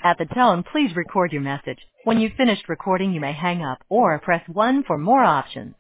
At the tone, please record your message. When you've finished recording, you may hang up or press 1 for more options.